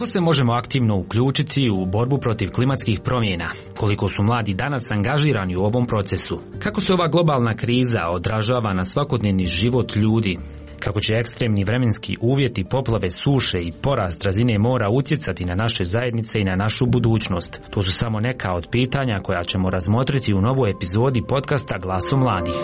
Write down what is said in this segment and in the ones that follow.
Kako se možemo aktivno uključiti u borbu protiv klimatskih promjena? Koliko su mladi danas angažirani u ovom procesu? Kako se ova globalna kriza odražava na svakodnevni život ljudi? Kako će ekstremni vremenski uvjeti, poplave, suše i porast razine mora utjecati na naše zajednice i na našu budućnost? To su samo neka od pitanja koja ćemo razmotriti u novoj epizodi podcasta Glasom mladih.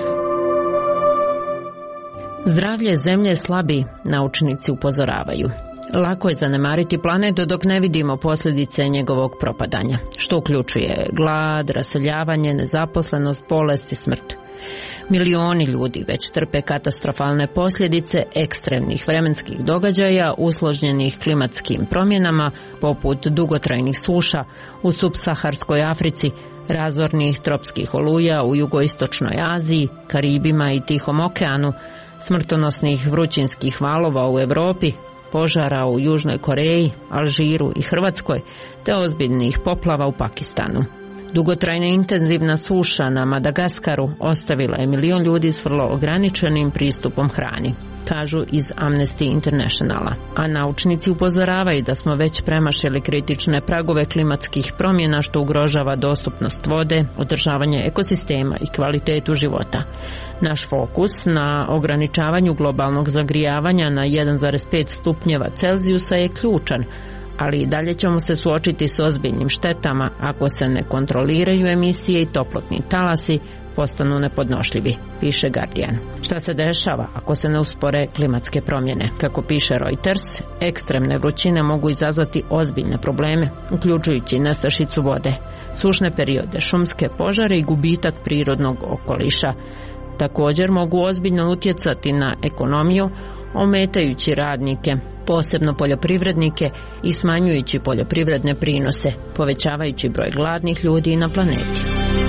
Zdravlje zemlje slabi, naučnici upozoravaju. Lako je zanemariti planet dok ne vidimo posljedice njegovog propadanja, što uključuje glad, raseljavanje, nezaposlenost, bolest i smrt. Milioni ljudi već trpe katastrofalne posljedice ekstremnih vremenskih događaja usloženih klimatskim promjenama poput dugotrajnih suša u subsaharskoj Africi, razornih tropskih oluja u jugoistočnoj Aziji, Karibima i Tihom okeanu, smrtonosnih vrućinskih valova u Europi, požara u Južnoj Koreji, Alžiru i Hrvatskoj, te ozbiljnih poplava u Pakistanu. Dugotrajna intenzivna suša na Madagaskaru ostavila je milion ljudi s vrlo ograničenim pristupom hrani, kažu iz Amnesty Internationala. A naučnici upozoravaju da smo već premašili kritične pragove klimatskih promjena što ugrožava dostupnost vode, održavanje ekosistema i kvalitetu života. Naš fokus na ograničavanju globalnog zagrijavanja na 1,5 stupnjeva Celzijusa je ključan, ali i dalje ćemo se suočiti s ozbiljnim štetama ako se ne kontroliraju emisije i toplotni talasi postanu nepodnošljivi, piše Guardian. Šta se dešava ako se ne uspore klimatske promjene? Kako piše Reuters, ekstremne vrućine mogu izazvati ozbiljne probleme, uključujući nestašicu vode, sušne periode, šumske požare i gubitak prirodnog okoliša. Također mogu ozbiljno utjecati na ekonomiju, ometajući radnike, posebno poljoprivrednike i smanjujući poljoprivredne prinose, povećavajući broj gladnih ljudi na planeti.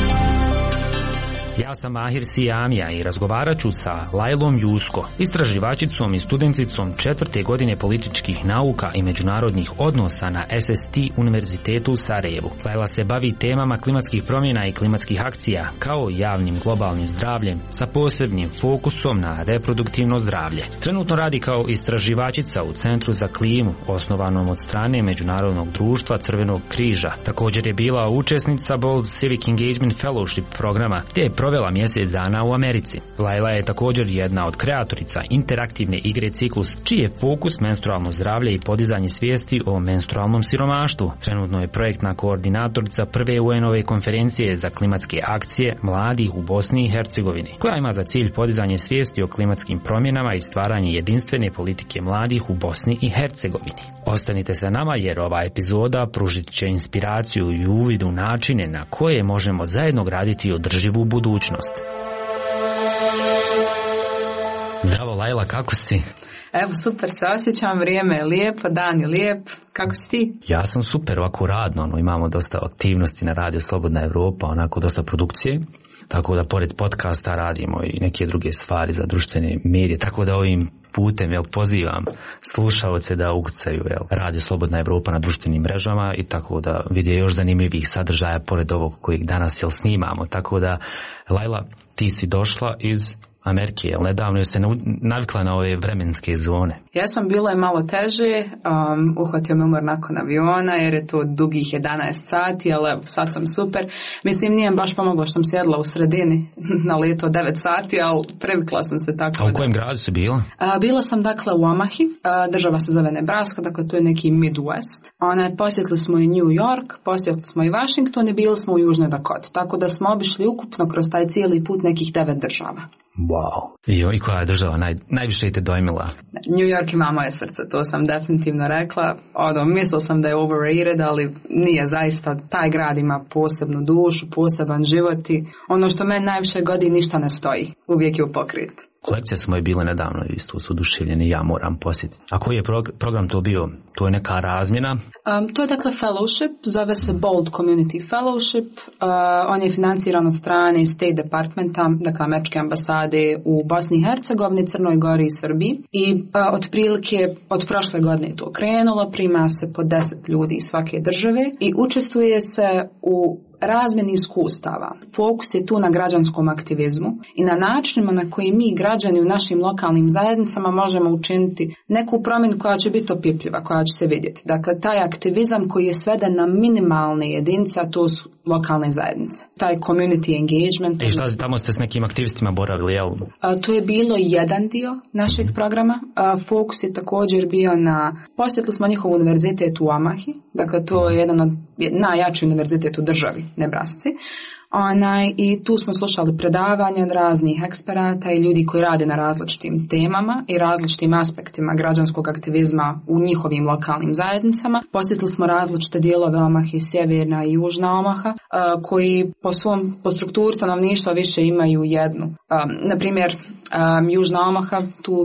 Ja sam Mahir Sijamija i razgovarat ću sa Lailom Jusko, istraživačicom i studenticom 4. godine političkih nauka i međunarodnih odnosa na SST Univerzitetu u Sarajevu. Laila se bavi temama klimatskih promjena i klimatskih akcija, kao i javnim globalnim zdravljem, sa posebnim fokusom na reproduktivno zdravlje. Trenutno radi kao istraživačica u Centru za klimu, osnovanom od strane Međunarodnog društva Crvenog križa. Također je bila učesnica Bold Civic Engagement Fellowship programa, gdje je provela mjesec dana u Americi. Laila je također jedna od kreatorica interaktivne igre Ciklus, čiji je fokus menstrualno zdravlje i podizanje svijesti o menstrualnom siromaštvu. Trenutno je projektna koordinatorica prve UN-ove konferencije za klimatske akcije mladih u Bosni i Hercegovini, koja ima za cilj podizanje svijesti o klimatskim promjenama i stvaranje jedinstvene politike mladih u Bosni i Hercegovini. Ostanite sa nama jer ova epizoda pružit će inspiraciju i uvid u načine na koje možemo zajedno graditi održivu budućnost. Zdravo Laila, kako si? Evo, super se osjećam, vrijeme je lijepo, dan je lijep. Kako si ti? Ja sam super, ovako radno, imamo dosta aktivnosti na Radio Slobodna Evropa, onako dosta produkcije, tako da pored podcasta radimo i neke druge stvari za društvene medije, tako da ovim putem pozivam slušaoce da ukucaju Radio Slobodna Evropa na društvenim mrežama i tako da vide još zanimljivih sadržaja pored ovog kojeg danas snimamo. Tako da, Laila, ti si došla iz Amerike, jel nedavno se navikla na ove vremenske zone? Ja sam bila malo teže, uhvatio me umor nakon aviona jer je to dugih 11 sati, ali evo, sad sam super. Mislim, nije baš pomoglo što sam sjedla u sredini na letu od 9 sati, ali previkla sam se tako. A u kojem gradu si bila? Bila sam dakle u Omahi, država se zove Nebraska, dakle to je neki Midwest. Posjetili smo i New York, posjetili smo i Washington i bili smo u Južnoj Dakoti, tako da smo obišli ukupno kroz taj cijeli put nekih 9 država. Wow. I koja je država najviše te dojmila? New York ima moje srce, to sam definitivno rekla. Mislila sam da je overrated, ali nije zaista. Taj grad ima posebnu dušu, poseban život i ono što meni najviše godi ništa ne stoji. Uvijek je u pokretu. Kolekcije smo je bile nedavno isto su oduševljeni, ja moram posjetiti. A koji je program to bio? To je neka razmjena? To je dakle fellowship, zove se Bold Community Fellowship. On je financiran od strane State Departmenta, dakle američke ambasade u Bosni i Hercegovini, Crnoj Gori i Srbiji. I otprilike od prošle godine je to krenulo, prima se po 10 ljudi iz svake države i učestvuje se u razmjeni iskustava. Fokus je tu na građanskom aktivizmu i na načinima na koji mi građani u našim lokalnim zajednicama možemo učiniti neku promjenu koja će biti opipljiva, koja će se vidjeti. Dakle, taj aktivizam koji je sveden na minimalne jedinice, a to su lokalne zajednice. Taj community engagement. I šta, tamo ste s nekim aktivistima boravili, jel? To je bilo jedan dio našeg programa. Fokus je također bio posjetili smo njihov univerzitet u Omahi, dakle to je jedan od najjači univerzitet u državi, Nebrasci. I tu smo slušali predavanja od raznih eksperata i ljudi koji rade na različitim temama i različitim aspektima građanskog aktivizma u njihovim lokalnim zajednicama. Posjetili smo različite dijelove Omahe, sjeverna i južna Omaha, koji po strukturi stanovništva više imaju jednu. Na primjer, južna Omaha,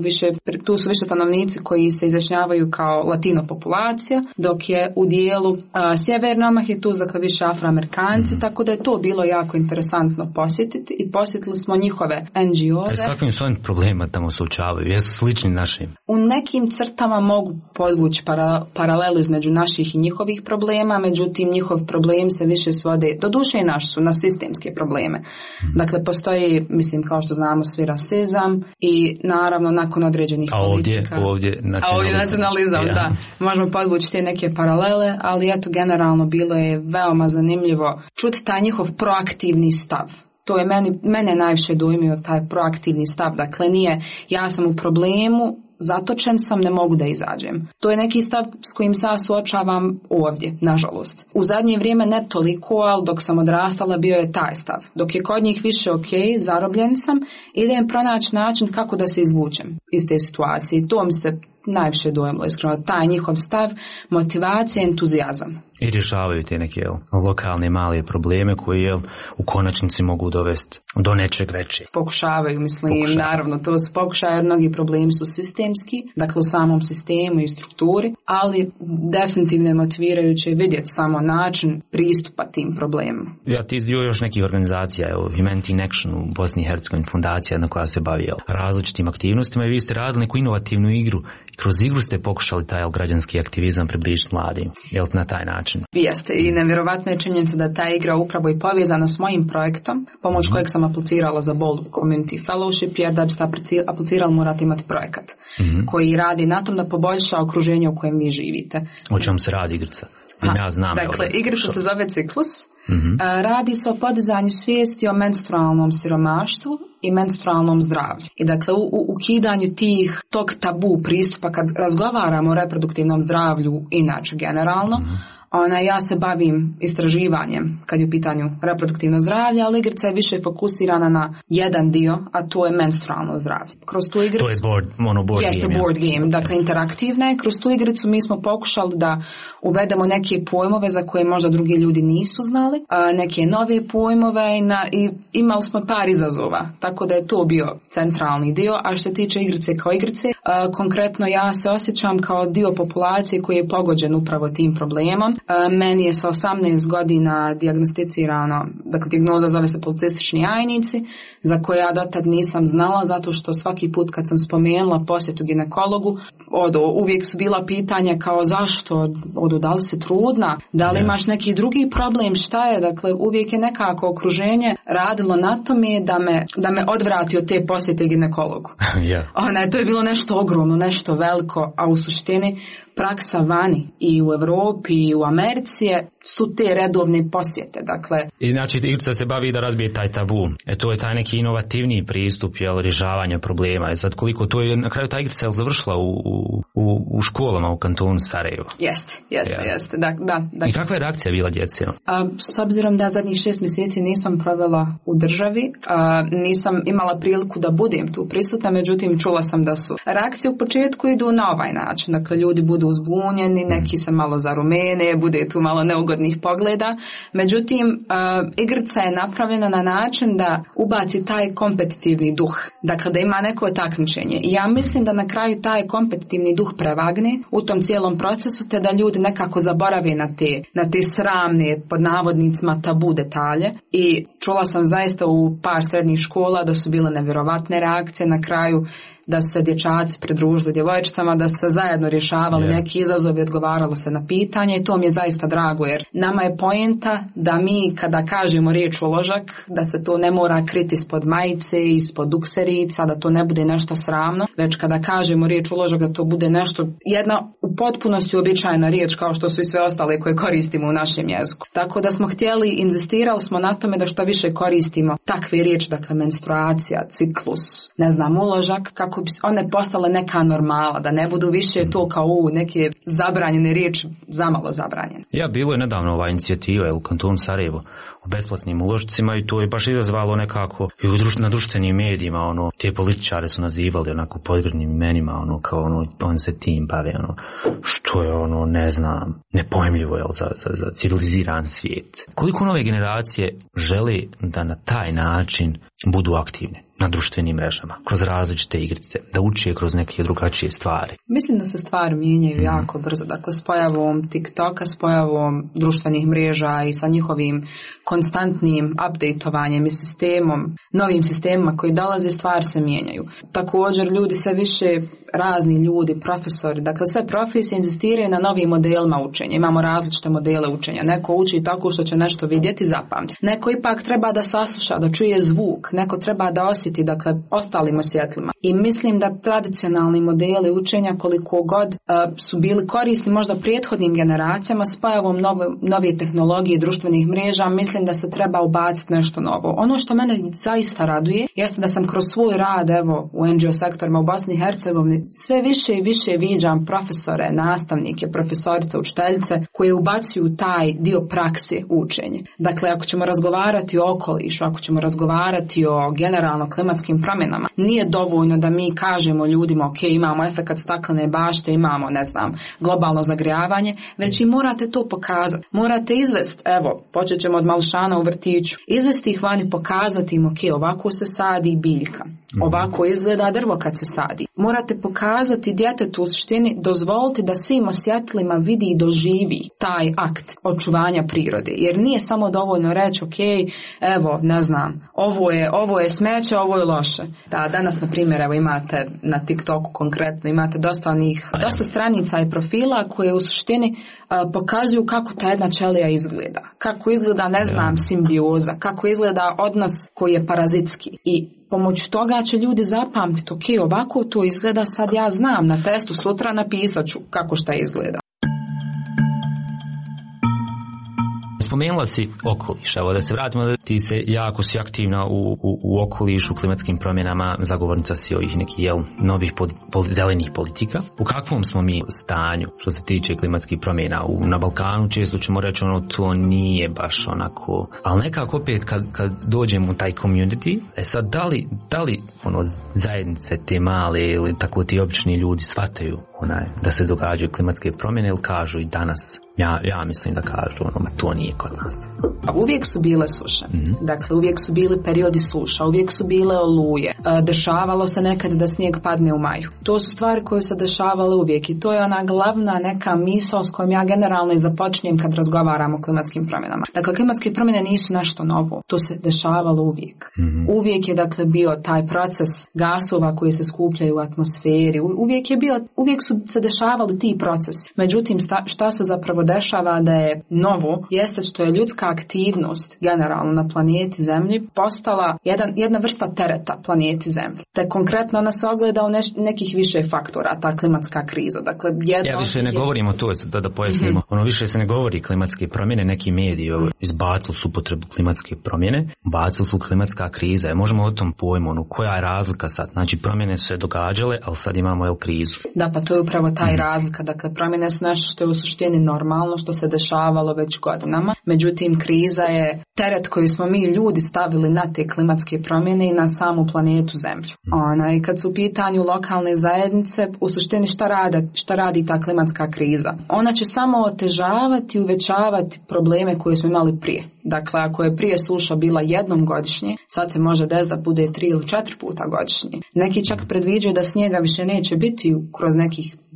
tu su više stanovnici koji se izjašnjavaju kao latino populacija, dok je u dijelu sjeverne Omahe tu dakle više Afroamerikanci, tako da je to bilo jako interesantno posjetiti i posjetili smo njihove NGO-ve. S kakvim su oni problema tamo suočavaju? Jesu slični našim? U nekim crtama mogu podvući paralelu između naših i njihovih problema, međutim njihov problem se više svode, doduše i naš su, na sistemske probleme. Dakle, postoji, mislim, kao što znamo svi, rasizam i naravno nakon određenih politika. Ovdje nacionalizam, ja. Da. Možemo podvući te neke paralele, ali eto, generalno bilo je veoma zanimljivo čuti taj njihov proaktivni stav. To je mene najviše dojmio, taj proaktivni stav. Dakle, nije ja sam u problemu, zatočen sam, ne mogu da izađem. To je neki stav s kojim se ja suočavam ovdje, nažalost. U zadnje vrijeme ne toliko, ali dok sam odrastala bio je taj stav. Dok je kod njih više zarobljen sam, idem pronaći način kako da se izvučem iz te situacije. To mi se najviše dojmilo, iskreno, taj njihov stav, motivacija, entuzijazam. I rješavaju te neke lokalne male probleme koji u konačnici mogu dovesti do nečeg većeg. Pokušavaju, naravno, to su pokušaje, jer mnogi problemi su sistemski, dakle u samom sistemu i strukturi, ali definitivno je motivirajuće vidjeti samo način pristupa tim problemima. Ja ti dio još nekih organizacija, Humanity in Action u Bosni i Hercegovini, fundacija na koja se bavi različitim aktivnostima i vi ste radili neku inovativnu igru. Kroz igru ste pokušali taj građanski aktivizam približiti mladim, na taj način? Jeste, i nevjerovatna je činjenica da ta igra upravo i povezana s mojim projektom, pomoć kojeg sam aplicirala za Bold Community Fellowship, jer da biste aplicirali morate imati projekat koji radi na tom da poboljša okruženje u kojem vi živite. O čemu se radi igrica? Ja znam. Dakle, igrica se zove Ciklus. Radi se o podizanju svijesti o menstrualnom siromaštvu i menstrualnom zdravlju. I dakle, u ukidanju tog tabu pristupa kad razgovaramo o reproduktivnom zdravlju, inače generalno, ja se bavim istraživanjem kad je u pitanju reproduktivno zdravlje, ali igrica je više fokusirana na jedan dio, a to je menstrualno zdravlje. Kroz tu igricu, to je board game. Dakle, interaktivna je. Kroz tu igricu mi smo pokušali da uvedemo neke pojmove za koje možda drugi ljudi nisu znali, neke nove pojmove i imali smo par izazova, tako da je to bio centralni dio. A što se tiče igrice kao igrice, konkretno ja se osjećam kao dio populacije koji je pogođen upravo tim problemom. Meni je sa 18 godina dijagnosticirano, dakle dijagnoza zove se policistični jajnici, za koje ja dotad nisam znala, zato što svaki put kad sam spomenula posjetu ginekologu, uvijek su bila pitanja kao zašto, da li si trudna, da li imaš neki drugi problem, šta je, dakle uvijek je nekako okruženje radilo na tome da me odvrati od te posjete ginekologu. To je bilo nešto ogromno, nešto veliko, a u suštini praksa vani i u Europi i u Americi su te redovne posjete. Dakle, i znači igrica se bavi da razbije taj tabu. To je taj neki inovativniji pristup rješavanja problema. Sad koliko to je na kraju ta igrica završila u školama u kantonu Sarajevo. Jeste. Da. I kakva je reakcija bila djece? S obzirom da zadnjih 6 mjeseci nisam provela u državi, nisam imala priliku da budem tu prisutna, međutim čula sam da su reakcije u početku idu na ovaj način. Dakle, ljudi budu uzbunjeni, neki se malo zarumene, bude tu malo neugodnih pogleda. Međutim, igrica je napravljena na način da ubaci taj kompetitivni duh. Dakle, da ima neko takmičenje. I ja mislim da na kraju taj kompetitivni duh prevagne u tom cijelom procesu, te da ljudi nekako zaborave na te sramne, pod navodnicima, tabu detalje. I čula sam zaista u par srednjih škola da su bile nevjerovatne reakcije na kraju. da su se dječaci pridružili djevojčicama, da su se zajedno rješavali neki izazovi, odgovaralo se na pitanje i to mi je zaista drago jer nama je poenta da mi kada kažemo riječ uložak, da se to ne mora kriti ispod majice, ispod dukserica, da to ne bude nešto sramno, već kada kažemo riječ uložak da to bude nešto, jedna u potpunosti uobičajena riječ kao što su i sve ostale koje koristimo u našem jeziku. Tako da smo htjeli, inzistirali smo na tome da što više koristimo takve riječi, dakle menstruacija, ciklus, ne znam, uložak, kako bi one postale neka normala, da ne budu više to kao neke zabranjene riječi, zamalo zabranjene. Bilo je nedavno ova inicijativa u kantonu Sarajevo o besplatnim uložcima i to je baš izazvalo nekako i na društvenim medijima, te političare su nazivali onako podgrdnim imenima, kao on se tim bave, što je ne znam, nepojmljivo za civiliziran svijet. Koliko nove generacije želi da na taj način budu aktivne na društvenim mrežama, kroz različite igrice, da uče kroz neke drugačije stvari? Mislim da se stvari mijenjaju jako brzo. Dakle, s pojavom TikToka, s pojavom društvenih mreža i sa njihovim konstantnim updateovanjem i sistemom, novim sistemima koji dolaze, stvari se mijenjaju. Također, ljudi sve više, razni ljudi, profesori, dakle sve profesije inzistiraju na novim modelima učenja. Imamo različite modele učenja. Neko uči tako što će nešto vidjeti, zapamti. Neko ipak treba da sasluša, da čuje zvuk. Neko treba da osjeti, dakle, ostalim osjetlima. I mislim da tradicionalni modeli učenja, koliko god su bili korisni možda prethodnim generacijama, s pojavom nove tehnologije društvenih mreža, mislim da se treba ubaciti nešto novo. Ono što mene zaista raduje jeste da sam kroz svoj rad, evo, u NGO sektorima u Bosni i Hercegovini, sve više i više viđam profesore, nastavnike, profesorice, učiteljice koje ubacuju taj dio prakse u učenje. Dakle, ako ćemo razgovarati o okolišu, ako ćemo razgovarati o generalno klimatskim promjenama, nije dovoljno da mi kažemo ljudima, ok, imamo efekat staklene bašte, imamo, ne znam, globalno zagrijavanje, već i morate to pokazati. Morate izvesti, evo, počet ćemo od mališana u vrtiću, izvesti ih vani, pokazati im, ok, ovako se sadi biljka, ovako izgleda drvo kad se sadi. Morate pokazati djetetu u suštini, dozvoliti da svim osjetlima vidi i doživi taj akt očuvanja prirode. Jer nije samo dovoljno reći, ok, evo, ne znam, ovo je smeće, ovo je loše. Da, danas, na primjer, evo imate na TikToku konkretno, imate dosta stranica i profila koje u suštini pokazuju kako ta jedna ćelija izgleda. Kako izgleda, ne znam, simbioza, kako izgleda odnos koji je parazitski. I pomoću toga će ljudi zapamtiti, ok, ovako to izgleda, sad ja znam, na testu sutra napisat ću kako šta izgleda. Spomenula si okoliš, evo da se vratimo, ti se jako si aktivna u okolišu, klimatskim promjenama, zagovornica si ovih nekih novih zelenih politika. U kakvom smo mi stanju što se tiče klimatskih promjena? Na Balkanu često ćemo reći to nije baš onako, ali nekako opet kad dođemo u taj community, sad da li zajednice te male ili tako ti obični ljudi shvataju da se događaju klimatske promjene ili kažu i danas? Ja mislim da kažu to nije kod nas. Uvijek su bile suše. Dakle, uvijek su bili periodi suša, uvijek su bile oluje. Dešavalo se nekad da snijeg padne u maju. To su stvari koje se dešavale uvijek i to je ona glavna neka misao s kojom ja generalno i započinjem kad razgovaram o klimatskim promjenama. Dakle, klimatske promjene nisu nešto novo. To se dešavalo uvijek. Uvijek je, dakle, bio taj proces gasova koji se skupljaju u atmosferi. Uvijek su se dešavali ti procesi. Međutim, šta se zapravo dešava da je novo, jeste što je ljudska aktivnost generalno na planeti Zemlji postala jedna vrsta tereta planeti Zemlji. Te konkretno ona se ogleda u nekih više faktora, ta klimatska kriza. Dakle, više ne govorimo to, da pojasnimo. Više se ne govori klimatske promjene, neki mediji izbacili su upotrebu klimatske promjene, bacili su klimatska kriza. Možemo o tom pojmu, koja je razlika sad? Znači, promjene su se događale, ali sad imamo krizu. Da, pa to je upravo taj razlika. Dakle, promjene su nešto što je u suštini normalno, što se dešavalo već godinama. Međutim, kriza je teret koji smo mi ljudi stavili na te klimatske promjene i na samu planetu Zemlju. I kad su u pitanju lokalne zajednice, u suštini šta radi ta klimatska kriza? Ona će samo otežavati i uvećavati probleme koje smo imali prije. Dakle, ako je prije suša bila jednom godišnje, sad se može desiti da bude 3 ili 4 puta godišnje. Neki čak predviđaju da snijega više neće biti kroz nekih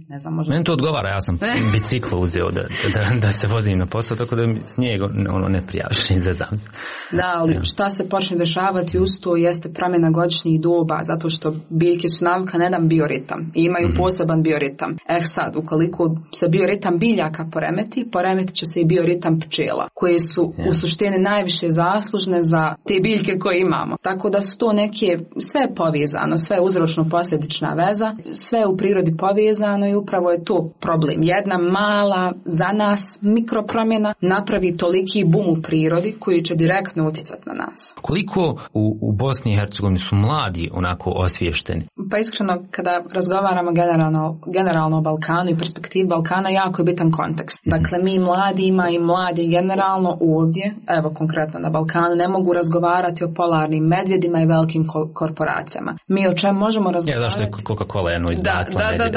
ne znam, možda... Meni to odgovara, ja sam biciklo uzeo da se vozim na posao, tako da mi snijeg ne prijaviš, ne zezam se. Da, ali šta se počne dešavati uz to jeste promjena godišnjih doba, zato što biljke su navikle na jedan bioritam i imaju poseban bioritam. Sad, ukoliko se bioritam biljaka poremetit će se i bioritam pčela, koje su u suštini najviše zaslužne za te biljke koje imamo. Tako da su to sve je povezano, sve je uzročno-posljedična veza, sve je u prirodi povezano i upravo je to problem. Jedna mala, za nas, mikropromjena napravi toliki bum u prirodi koji će direktno utjecati na nas. Koliko u Bosni i Hercegovini su mladi onako osviješteni? Pa iskreno, kada razgovaramo generalno o Balkanu i perspektivi Balkana, jako je bitan kontekst. Dakle, mi mladima i mladi generalno ovdje, evo konkretno na Balkanu, ne mogu razgovarati o polarnim medvjedima i velikim korporacijama. Mi o čem možemo razgovarati? Zašto je Coca-Cola jedno izbacila medvjeda?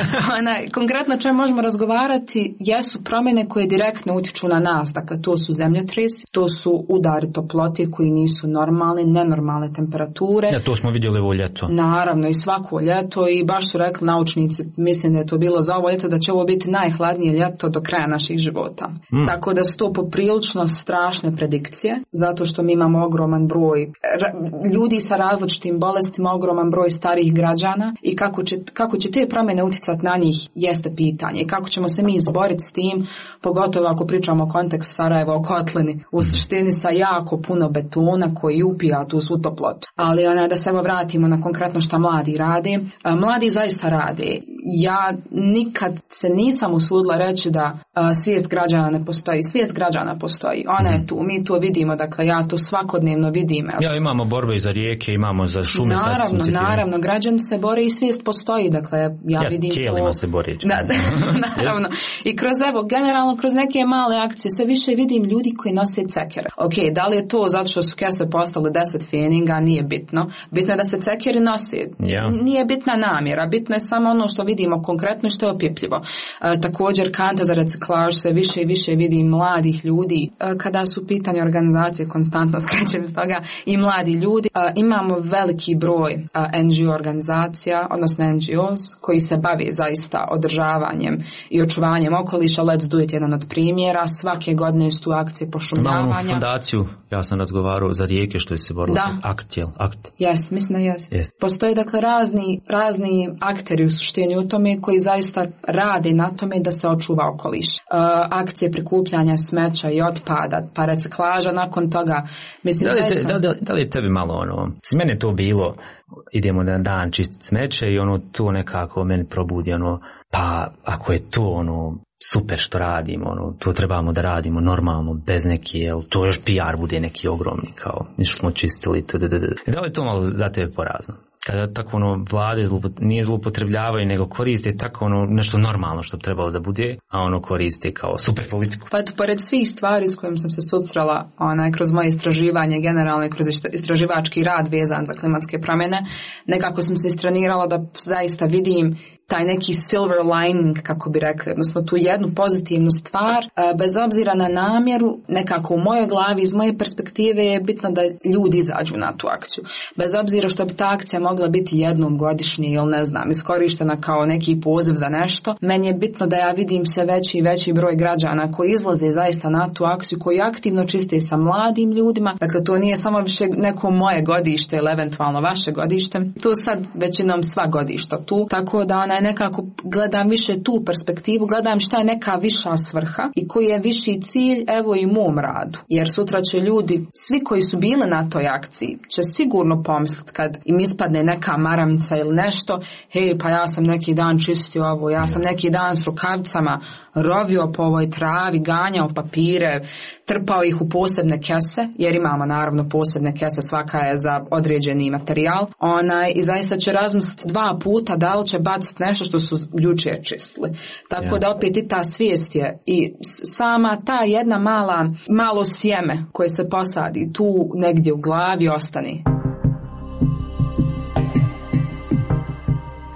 Konkretno o čem možemo razgovarati jesu promjene koje direktno utječu na nas. Dakle, to su zemljotresi, to su udari toplote koji nisu normalni, nenormalne temperature. Ja, to smo vidjeli ovo ljeto. Naravno, i svako ljeto, i baš su rekli naučnici, mislim da je to bilo za ovo ljeto, da će ovo biti najhladnije ljeto do kraja naših života. Tako da su to poprilično strašne predikcije, zato što mi imamo ogroman broj ljudi sa različitim bolestima, ogroman broj starijih građana i kako će te promjene utjecati na njih jeste pitanje. I kako ćemo se mi izboriti s tim, pogotovo ako pričamo o kontekstu Sarajeva, o kotlini, u suštini sa jako puno betona koji upija tu svu toplotu. Ali da se vratimo na konkretno šta mladi rade. Mladi zaista rade. Ja nikad se nisam usudila reći da svijest građana ne postoji. Svijest građana postoji. Ona je tu. Mi to vidimo. Dakle, ja to svakodnevno vidim. Ja, imamo borbe i za rijeke, imamo za šume. Naravno. Građani se bore i svijest postoji. Dakle, ja vidim tijelima se bori. Naravno. I generalno kroz neke male akcije sve više vidim ljudi koji nose cekere. Ok, da li je to zato što su kese postale 10 feninga, nije bitno. Bitno je da se cekeri nosi. Nije bitna namjera. Bitno je samo ono što vidimo konkretno i što je opipljivo. Također kante za reciklaž, sve više i više vidim mladih ljudi. Kada su pitanje organizacije, konstantno skrećem iz toga, i mladi ljudi. Imamo veliki broj NGO organizacija, odnosno NGOs, koji se bavi zaista održavanjem i očuvanjem okoliša. Let's do it, jedan od primjera. Svake godine su tu akcije pošumljavanja. Imamo fondaciju, ja sam razgovarao za rijeke što je se borilo. Akt. Jes, mislim da jest. Postoje dakle razni akteri u suštini u tome koji zaista rade na tome da se očuva okoliš. Akcije prikupljanja smeća i otpada, pa reciklaža nakon toga. Mislim, da li je tebi malo s mene to bilo, idemo na dan čistiti smeće i to nekako meni probudi pa ako je to super što radimo, to trebamo da radimo normalno, bez neke, jel to još PR bude neki ogromni, kao ništa smo čistili, Da li je to malo za tebe porazno? Kada tako vlade nije zloupotrebljavaju, nego koriste tako nešto normalno što bi trebalo da bude, a koriste kao super politiku. Pa pored svih stvari s kojim sam se susrela kroz moje istraživanje, generalno i kroz istraživački rad vezan za klimatske promjene, nekako sam se istrenirala da zaista vidim taj neki silver lining, kako bi rekli, odnosno tu jednu pozitivnu stvar, bez obzira na namjeru, nekako u mojoj glavi, iz moje perspektive je bitno da ljudi izađu na tu akciju. Bez obzira što bi ta akcija mogla biti jednom godišnje ili ne znam, iskorištena kao neki poziv za nešto, meni je bitno da ja vidim sve veći i veći broj građana koji izlaze zaista na tu akciju, koji aktivno čiste sa mladim ljudima. Dakle, to nije samo više neko moje godište ili eventualno vaše godište. Tu sad većinom sva godišta tu, tako da nekako gledam više tu perspektivu, gledam šta je neka viša svrha i koji je viši cilj, evo i u mom radu. Jer sutra će ljudi, svi koji su bili na toj akciji, će sigurno pomisliti kad im ispadne neka maramca ili nešto, hej, pa ja sam neki dan čistio ovo, ja sam neki dan s rukavicama rovio po ovoj travi, ganjao papire, trpao ih u posebne kese, jer imamo naravno posebne kese, svaka je za određeni materijal, i zaista će razmisliti 2 puta da li će baciti nešto što su jučer čistili. Tako da opet i ta svijest je i sama ta jedna malo sjeme koje se posadi tu negdje u glavi ostane.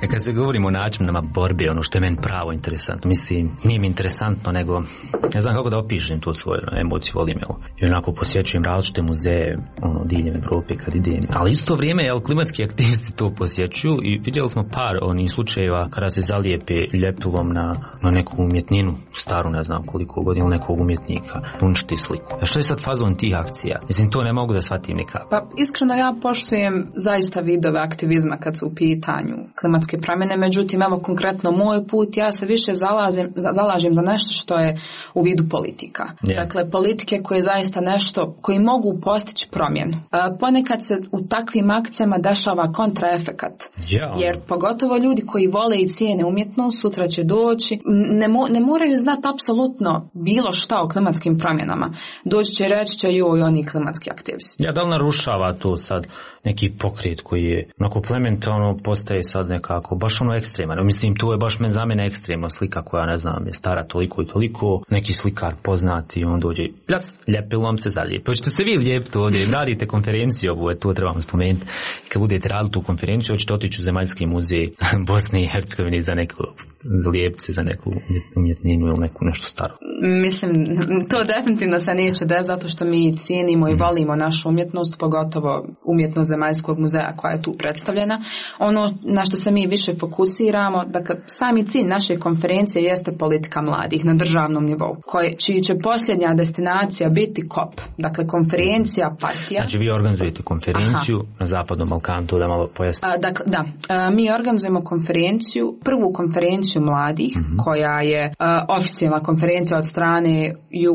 Kad se govorimo o načinima borbe, ono što je meni pravo interesantno, mislim, nije mi interesantno, nego ne znam kako da opišem tu svoju emociju, volim je. I onako posjećujem različite muzeje, diljem Evrope kad idem. Ali isto vrijeme, klimatski aktivisti to posjećuju i vidjeli smo par onih slučajeva kada se zalijepe ljepilom na neku umjetninu, staru ne znam koliko godina, nekog umjetnika, uništi sliku. A što je sad fazon tih akcija? Mislim, to ne mogu da shvatim nikako. Pa iskreno ja poštujem zaista vidove aktivizma kad su u pitanju klimatske promjene, međutim, evo konkretno moj put, ja se više zalažem za nešto što je u vidu politika. Dakle, politike koje zaista nešto, koji mogu postići promjenu. Ponekad se u takvim akcijama dešava kontraefekat. Jer pogotovo ljudi koji vole i cijene umjetnost, sutra će doći, ne moraju znati apsolutno bilo šta o klimatskim promjenama. Doći će i reći će joj, oni klimatski aktivisti. Da li narušava to sad neki pokret koji je onako plementalno postaje sad nekako baš ekstreman. Mislim, to je baš za mene ekstremna slika koja, ne znam, je stara toliko i toliko, neki slikar poznati i on dođe plas, ljepilom se zalijepi. Hoćete se vi lijepiti ovdje, radite konferenciju ovu, to trebamo spomenuti. Kad budete radili tu konferenciju, hoćete otići u Zemaljski muzej Bosne i Hercegovine za neku lijepce, za neku umjetninu ili nešto staro. Mislim, to definitivno se neće desiti zato što mi cijenimo i volimo našu umjetnost, pogotovo umjetnost Zemaljskog muzeja koja je tu predstavljena. Ono na što se mi više fokusiramo, dakle, sami cilj naše konferencije jeste politika mladih na državnom nivou, čiji će posljednja destinacija biti COP, dakle konferencija partija. Znači vi organizujete konferenciju na Zapadnom Balkanu, to da malo pojasnim. Dakle, da, mi organizujemo konferenciju, prvu konferenciju mladih, koja je oficijalna konferencija od strane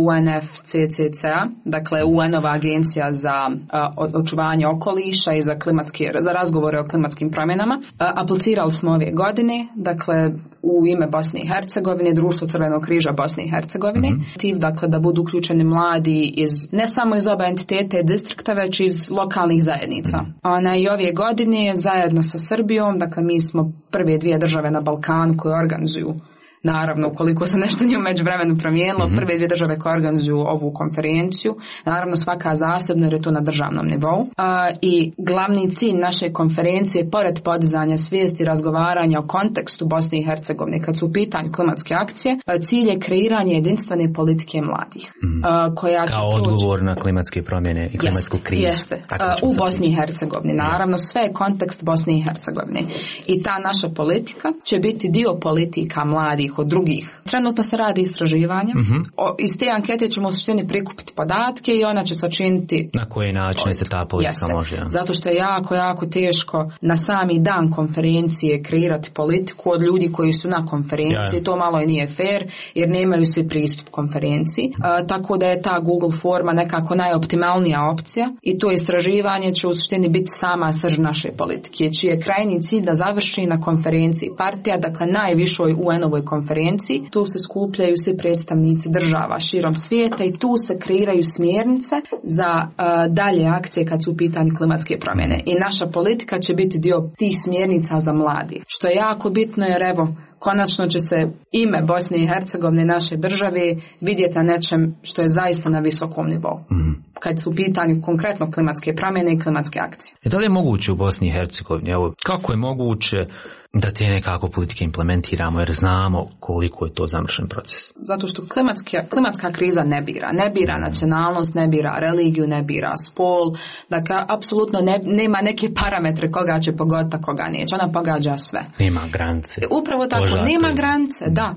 UNFCCC-a, dakle UN-ova agencija za očuvanje okoliša i za razgovore o klimatskim promjenama. Aplicirali smo ove godine, dakle u ime Bosne i Hercegovine, Društvo Crvenog križa Bosne i Hercegovine, dakle da budu uključeni mladi ne samo iz oba entiteta i distrikta, već iz lokalnih zajednica. I ove godine zajedno sa Srbijom, dakle mi smo prve dvije države na Balkanu koje organizuju, naravno, ukoliko se nešto nije u međuvremenu promijenilo, prve dvije države koje organizuju ovu konferenciju, naravno svaka zasebno jer je to na državnom nivou. I glavni cilj naše konferencije, pored podizanja svijesti i razgovaranja o kontekstu Bosne i Hercegovine, kad su u pitanju klimatske akcije, cilj je kreiranje jedinstvene politike mladih. Koja kao odgovor na klimatske promjene i klimatsku krizu. Jeste, u Bosni i Hercegovini. Naravno, sve je kontekst Bosne i Hercegovine. I ta naša politika će biti dio politika mladih od drugih. Trenutno se radi istraživanja. Iz te ankete ćemo u suštini prikupiti podatke i ona će sačiniti na koji način se ta politika može. Zato što je jako teško na sami dan konferencije kreirati politiku od ljudi koji su na konferenciji. To malo i nije fair jer nemaju svi pristup konferenciji. Tako da je ta Google forma nekako najoptimalnija opcija i to istraživanje će u suštini biti sama srž naše politike, čiji je krajnji cilj da završi na konferenciji partija, dakle najvišoj UN-ovoj konferenciji. Tu se skupljaju svi predstavnici država širom svijeta i tu se kreiraju smjernice za dalje akcije kad su u pitanju klimatske promjene. I naša politika će biti dio tih smjernica za mladi. Što je jako bitno jer evo, konačno će se ime Bosne i Hercegovine, naše države, vidjeti na nečem što je zaista na visokom nivou. Kad su u pitanju konkretno klimatske promjene i klimatske akcije. Da li je moguće u Bosni i Hercegovini? Evo, kako je moguće da te nekako politike implementiramo jer znamo koliko je to zamršen proces? Zato što klimatska kriza ne bira nacionalnost, ne bira religiju, ne bira spol. Dakle, apsolutno nema neke parametre koga će pogoditi, koga neće. Ona pogađa sve. Nema granice. Upravo tako, nema granice, da.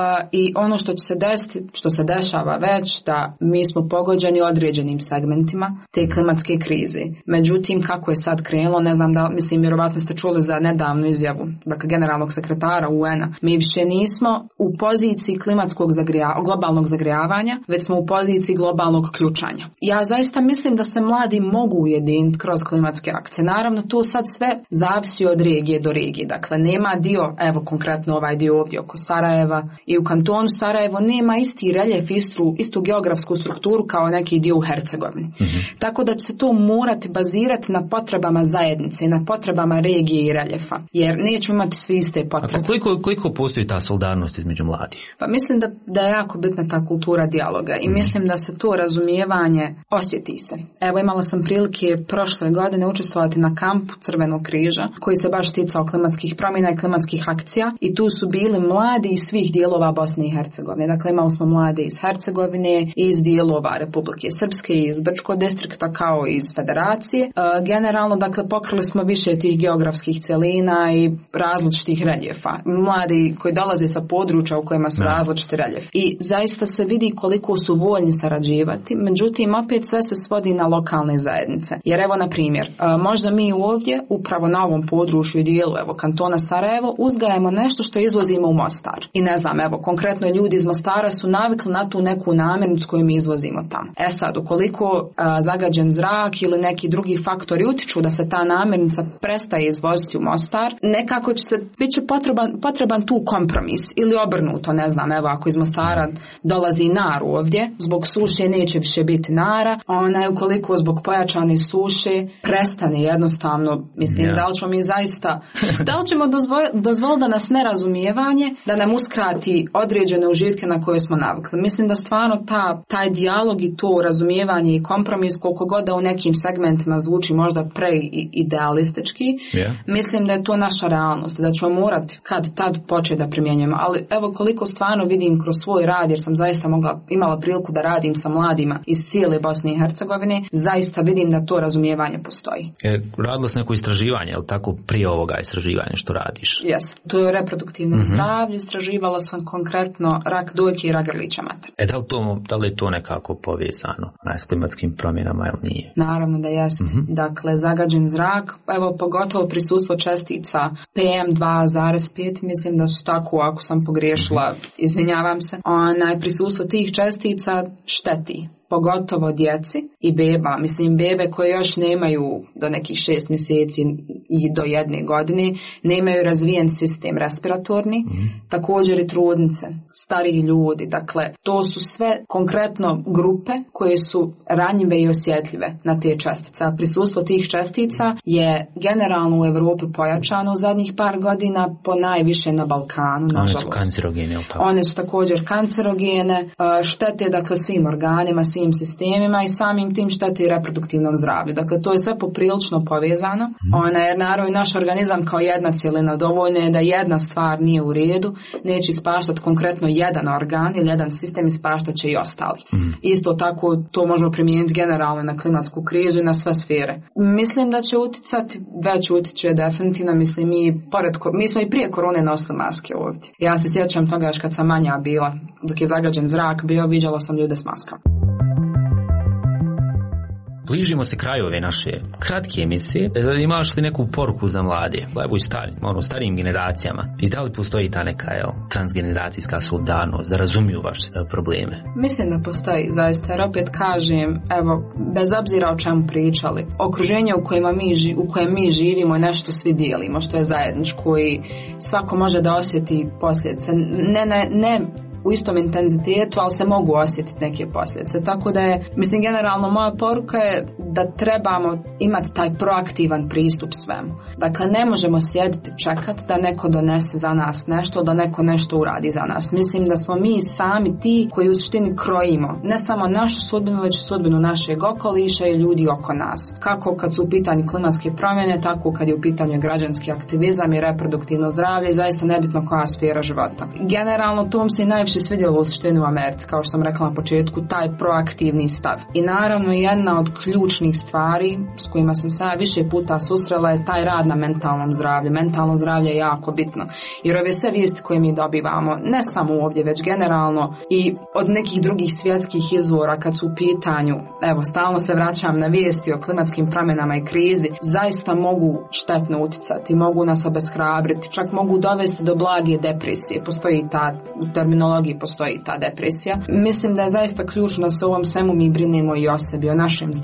I ono što će se desiti, što se dešava već, da mi smo pogođeni određenim segmentima te klimatske krize. Međutim, kako je sad krenulo, ne znam da, mislim, vjerovatno ste čuli za nedavnu izjavu, dakle, generalnog sekretara UN-a. Mi više nismo u poziciji globalnog zagrijavanja, već smo u poziciji globalnog ključanja. Ja zaista mislim da se mladi mogu ujediniti kroz klimatske akcije. Naravno, to sad sve zavisi od regije do regije. Dakle, nema dio, evo konkretno ovaj dio ovdje oko Sarajeva i u kantonu Sarajevo nema isti reljef, istu geografsku strukturu kao neki dio u Hercegovini. Tako da će se to morati bazirati na potrebama zajednice, na potrebama regije i reljefa. Jer nećemo imati svi iste potrebe. A koliko postoji ta solidarnost između mladih? Pa mislim da je jako bitna ta kultura dijaloga i mislim da se to razumijevanje osjeti se. Evo, imala sam prilike prošle godine učestvovati na kampu Crvenog križa koji se baš ticao klimatskih promjena i klimatskih akcija i tu su bili mladi iz svih dijelova Bosne i Hercegovine. Dakle, imali smo mlade iz Hercegovine i iz dijelova Republike Srpske i iz Brčkog distrikta kao i iz Federacije. Generalno, dakle, pokrili smo više tih geografskih celina i različitih reljefa. Mladi koji dolaze sa područja u kojima su različiti reljefi. I zaista se vidi koliko su voljni sarađivati, međutim, opet sve se svodi na lokalne zajednice. Jer evo, na primjer, možda mi ovdje, upravo na ovom području i dijelu, evo, kantona Sarajevo, uzgajamo nešto što izvozimo u Mostar. I ne znam, evo, konkretno ljudi iz Mostara su navikli na tu neku namirnicu koju mi izvozimo tamo. E sad, ukoliko zagađen zrak ili neki drugi faktori utiču da se ta namirnica prestaje izvoziti u Mostar, nekako bit će potreban tu kompromis ili obrnuto, ne znam, evo, ako iz Mostara dolazi nar ovdje, zbog suše neće više biti nara, ukoliko zbog pojačane suše prestane jednostavno, mislim, da li ćemo mi zaista, da li ćemo dozvoliti da nas nerazumijevanje, da nam uskrati određene užitke na koje smo navikli. Mislim da stvarno taj dijalog i to razumijevanje i kompromis, koliko god da u nekim segmentima zvuči možda preidealistički, mislim da je to naša realnost, da ćemo morati kad tad početi da primjenjujemo. Ali evo, koliko stvarno vidim kroz svoj rad, jer sam zaista imala priliku da radim sa mladima iz cijele Bosne i Hercegovine, zaista vidim da to razumijevanje postoji. Radilo se neko istraživanje, je li tako, prije ovoga istraživanja što radiš? Jes, to je reproduktivno zdravlje, istraživala sam konkretno rak dojke i rak grlića maternice. Da li je to nekako povezano s klimatskim promjenama ili nije? Naravno da jeste. Dakle, zagađen zrak, evo, pogotovo prisustvo čestica PM2,5, mislim da su tako, ako sam pogriješila, izvinjavam se, prisustvo tih čestica šteti pogotovo djeci i beba. Mislim, bebe koje još nemaju do nekih 6 mjeseci i do 1 godine, nemaju razvijen sistem respiratorni, također i trudnice, stariji ljudi. Dakle, to su sve konkretno grupe koje su ranjive i osjetljive na te čestice. Prisustvo tih čestica je generalno u Europi pojačano u zadnjih par godina, po najviše na Balkanu, nažalost. One su kancerogene, ili tako? One su također kancerogene, štete, dakle, svim organima, svim sistemima i samim tim šteti reproduktivnom zdravlju. Dakle, to je sve poprilično povezano. Jer naravno naš organizam kao jedna cjelina, dovoljno je da jedna stvar nije u redu, neće ispaštati konkretno jedan organ ili jedan sistem, ispaštat će i ostali. Isto tako to možemo primijeniti generalno na klimatsku krizu i na sve sfere. Mislim da će uticati, već utiče definitivno, mislim, mi smo i prije korone nosili maske ovdje. Ja se sjećam toga još kad sam manja bila, dok je zagađen zrak bio, viđala sam ljude s maskama. Bližimo se kraju ove naše kratke emisije. Imaš li neku poruku za mlade, evo i starijim generacijama? I da li postoji ta neka transgeneracijska solidarnost da razumiju vaše probleme? Mislim da postoji, zaista, jer opet kažem, evo, bez obzira o čemu pričali, okruženje u kojem mi živimo je nešto svi dijelimo, što je zajedničko i svako može da osjeti posljedice. Ne u istom intenzitetu, ali se mogu osjetiti neke posljedice. Tako da je, mislim, generalno moja poruka je da trebamo imati taj proaktivan pristup svemu. Dakle, ne možemo sjediti čekati da neko donese za nas nešto, da neko nešto uradi za nas. Mislim da smo mi sami ti koji u suštini krojimo ne samo našu sudbinu, već sudbinu našeg okoliša i ljudi oko nas. Kako kad su u pitanju klimatske promjene, tako kad je u pitanju građanski aktivizam i reproduktivno zdravlje i zaista nebitno koja sfera života. Generalno, tom se i najviše svidjelo u suštini u Americi, kao što sam rekla na početku, taj proaktivni stav. I naravno, jedna od ključnih stvari s kojima sam se više puta susrela je taj rad na mentalnom zdravlju. Mentalno zdravlje je jako bitno, jer ove sve vijesti koje mi dobivamo, ne samo ovdje, već generalno i od nekih drugih svjetskih izvora kad su u pitanju, evo, stalno se vraćam na vijesti o klimatskim promjenama i krizi, zaista mogu štetno uticati, mogu nas obeshrabriti, čak mogu dovesti do blage depresije. Postoji u terminologiji postoji ta depresija. Mislim da je zaista ključno da se u ovom svemu mi brinemo i o sebi, o našem zdravlju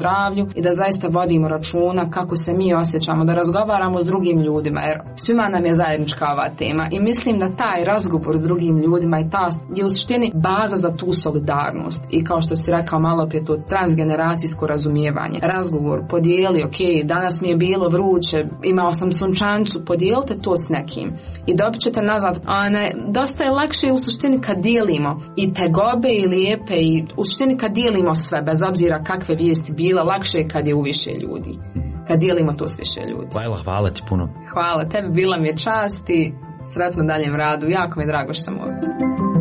i da zaista vodimo računa kako se mi osjećamo, da razgovaramo s drugim ljudima, jer svima nam je zajednička ova tema i mislim da taj razgovor s drugim ljudima i ta je u suštini baza za tu solidarnost i kao što si rekao malo prije, to transgeneracijsko razumijevanje. Razgovor, podijeli, ok, danas mi je bilo vruće, imao sam sunčancu, podijelite to s nekim i dobit ćete nazad. A ne, dosta je lakše u suštini kad dijelimo i tegobe i lijepe i u suštini kad dijelimo sve, bez obzira kakve vijesti bila, lakše je kad je u više ljudi. Kad dijelimo to s više ljudi. Lajla, hvala ti puno. Hvala tebi, bila mi je čast i sretno daljem radu. Jako mi je drago što sam ovdje.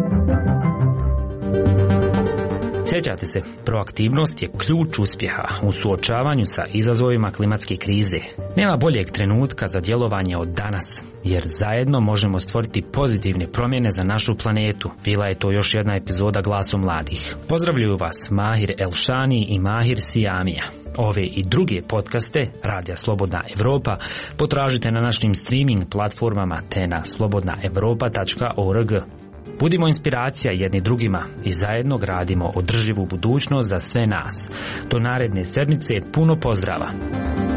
Sjećate se, proaktivnost je ključ uspjeha u suočavanju sa izazovima klimatske krize. Nema boljeg trenutka za djelovanje od danas, jer zajedno možemo stvoriti pozitivne promjene za našu planetu. Bila je to još jedna epizoda Glasu mladih. Pozdravljuju vas Mahir Elšani i Mahir Sijamija. Ove i druge podcaste Radija Slobodna Evropa potražite na našim streaming platformama te na slobodnaevropa.org. Budimo inspiracija jedni drugima i zajedno gradimo održivu budućnost za sve nas. Do naredne sedmice puno pozdrava.